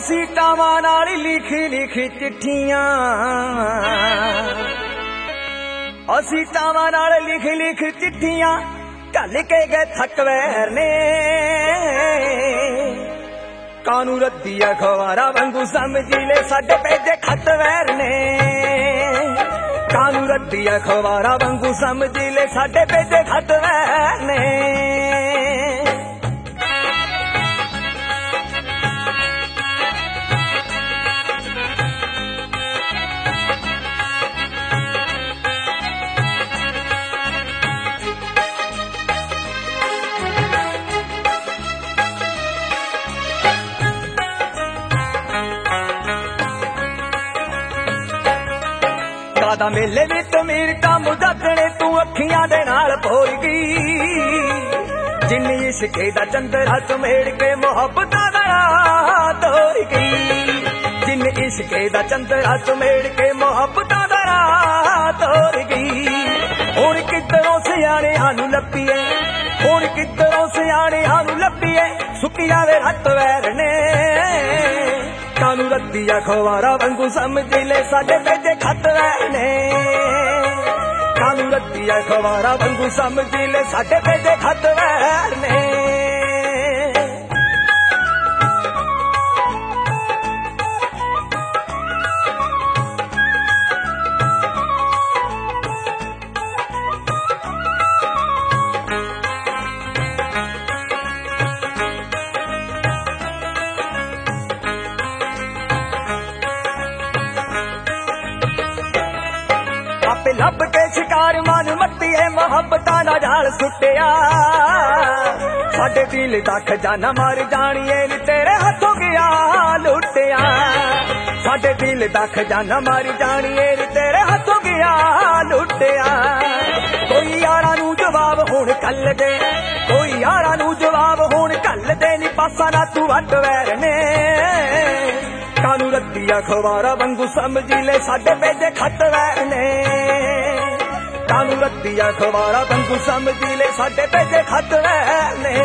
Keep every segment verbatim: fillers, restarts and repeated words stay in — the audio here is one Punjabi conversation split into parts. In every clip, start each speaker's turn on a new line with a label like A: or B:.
A: ਅਸੀਂ ਟਾਵਾਂ ਨਾਲ ਲਿਖੀ ਲਿਖੀ ਚਿੱਠੀਆਂ ਅਸੀਂ ਟਾਵਾਂ ਨਾਲ ਲਿਖੀ ਲਿਖੀ ਚਿੱਠੀਆਂ ਘੱਲ ਕੇ ਗਏ ਥੱਕਵੈਰ ਨੇ ਕਾਨੂੰ ਰੱਦੀ ਅਖਬਾਰਾਂ ਵਾਂਗੂ ਸਮਝੀ ਲੈ ਸਾਡੇ ਭੇਜੇ ਖੱਤ ਵੈਰ ਨੇ ਕਾਨੂੰ ਰੱਦੀ ਅਖਬਾਰਾਂ ਵਾਂਗੂ ਸਮਝੀ ਲੈ ਸਾਡੇ ਭੇਜੇ ਖੱਤ ਵੈਰ ਨੇ ਦਾ ਮੇਲੇ ਵਿੱਚ ਮੀਰ ਕੰਮ ਦੱਸਣੇ ਤੂੰ ਅੱਖੀਆਂ ਦੇ ਨਾਲ ਭੋਰ ਗਈ ਜਿੰਨੀ ਇਸ਼ਕੇ ਦਾ ਚੰਦਰਾ ਚਮੇੜ ਕੇ ਮੁਹੱਬਤਾਂ ਦਾ ਰਾਹ ਤੋਰ ਗਈ ਜਿੰਨੀ ਇਸ਼ਕੇ ਦਾ ਚੰਦਰਾ ਚਮੇੜ ਕੇ ਮੁਹੱਬਤਾਂ ਦਾ ਰਾਹ ਤੋਰ ਗਈ ਹੁਣ ਕਿੱਧਰੋਂ ਸਿਆਣਿਆਂ ਨੂੰ ਲੱਭੀਏ ਹੁਣ ਕਿੱਧਰੋਂ ਸਿਆਣਿਆਂ ਨੂੰ ਲੱਭੀਏ ਸੁੱਕੀਆਂ ਦੇ ਹੱਥ ਵੈਰ ਨੇ ਕਾਨੂੰ ਰੱਦੀ ਅਖਬਾਰਾਂ ਵਾਂਗੂ ਸਮਝੀ ਲੈ ਸਾਡੇ ਭੇਜੇ ਖੱਤ ਵੈਰ ਨੇ ਕਾਨੂੰ ਰੱਦੀ ਅਖਬਾਰਾਂ ਵਾਂਗੂ ਸਮਝੀ ਲੈ ਸਾਡੇ ਭੇਜੇ ਖੱਤ ਵੈਰ ਨੇ ਲੱਭ ਕੇ ਸ਼ਿਕਾਰ ਮਨ ਮੱਤੀਏ ਮੁਹੱਬਤਾਂ ਦਾ ਜਾਲ ਸੁੱਟਿਆ ਸਾਡੇ ਦਿਲ ਦਾ ਖਜ਼ਾਨਾ ਮਾਰ ਜਾਣੀਏ ਨੀ ਤੇਰੇ ਹੱਥੋਂ ਗਿਆ ਲੁੱਟਿਆ ਸਾਡੇ ਦਿਲ ਦਾ ਖਜ਼ਾਨਾ ਮਾਰ ਜਾਣੀਏ ਨੀ ਤੇਰੇ ਹੱਥੋਂ ਗਿਆ ਲੁੱਟਿਆ ਕੋਈ ਯਾਰਾਂ ਨੂੰ ਜਵਾਬ ਹੁਣ ਕੱਲ ਦੇ ਕੋਈ ਯਾਰਾਂ ਨੂੰ ਜਵਾਬ ਹੁਣ ਕੱਲ ਦੇ ਨੀ ਪਾਸਾ ਨਾ ਤੂੰ ਵੱਟ ਵੈਰ ਨੇ ਕਾਨੂੰ ਰੱਦੀ ਅਖਬਾਰਾਂ ਵਾਂਗੂ ਸਮਝੀ ਲੈ ਸਾਡੇ ਭੇਜੇ ਖੱਤ ਵੈਰ ਨੇ ਕਾਨੂੰ ਰੱਦੀ ਅਖਬਾਰਾਂ ਵਾਂਗੂ ਸਮਝੀ ਲੈ ਸਾਡੇ ਭੇਜੇ ਖੱਤ ਵੈਰ ਨੇ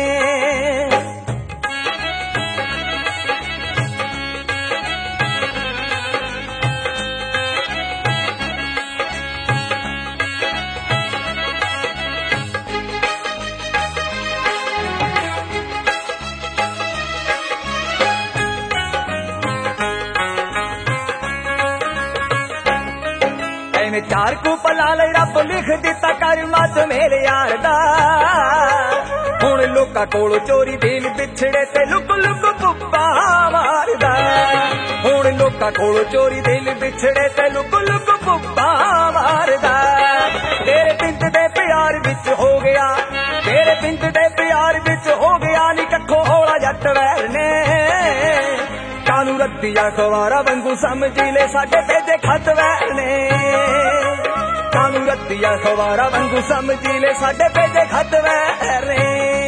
A: चार को पला ले रब लिख दिता करमां च मेरे यार दा हुण लोकां कोलों चोरी दिल बिछड़े ते लुक लुक पुप्पा मारदा हुण लोकां कोलों चोरी दिल बिछड़े ते लुक लुक पुप्पा मारदा तेरे पिंड दे प्यार विच हो गया तेरे पिंड दे प्यार विच हो गया नी कखो होला जट वैर ने कानू रद्दी अखबारां वांगू समझी ले साडे भेजे खत वैर ने कानू रद्दी अखबारां वांगू समझी ले साडे भेजे खत वैर ने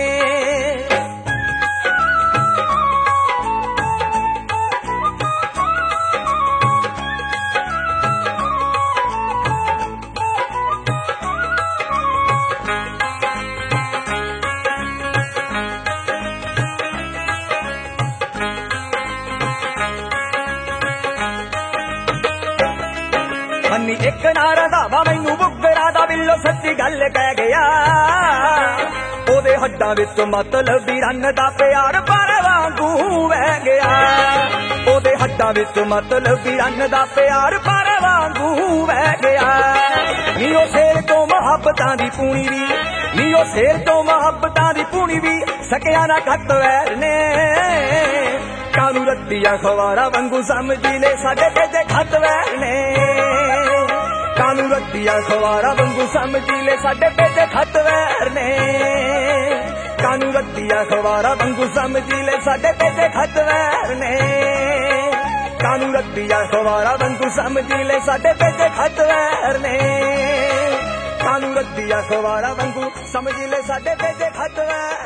A: मन्नी एक नारा धावा मैनू बुगरा दा बिल्लो सच्ची गल कह गया ओदे हड्डां विच मतलब रन दा प्यार पर वांगू बह गया ओदे हड्डां विच मतलब रन दा प्यार पर वांगू बह गया नी ओ शेर तो मुहब्बतां दी पूनी भी नी ओ शेर तो मुहब्बतां दी पूनी भी सकिया ना खत वैर ने कानू रद्दी अखबारां वांगू समझी ले साडे भेजे खत वैर ने कानू रद्दी अखबारां वांगू समझी ले साडे भेजे खत वैर ने कानू रद्दी अखबारां वांगू समझी ले साडे भेजे खत वैर ने कानू रद्दी अखबारां वांगू समझी ले साडे भेजे खत वैर ने कानू रद्दी अखबारां वांगू समझी ले साडे भेजे खत वैर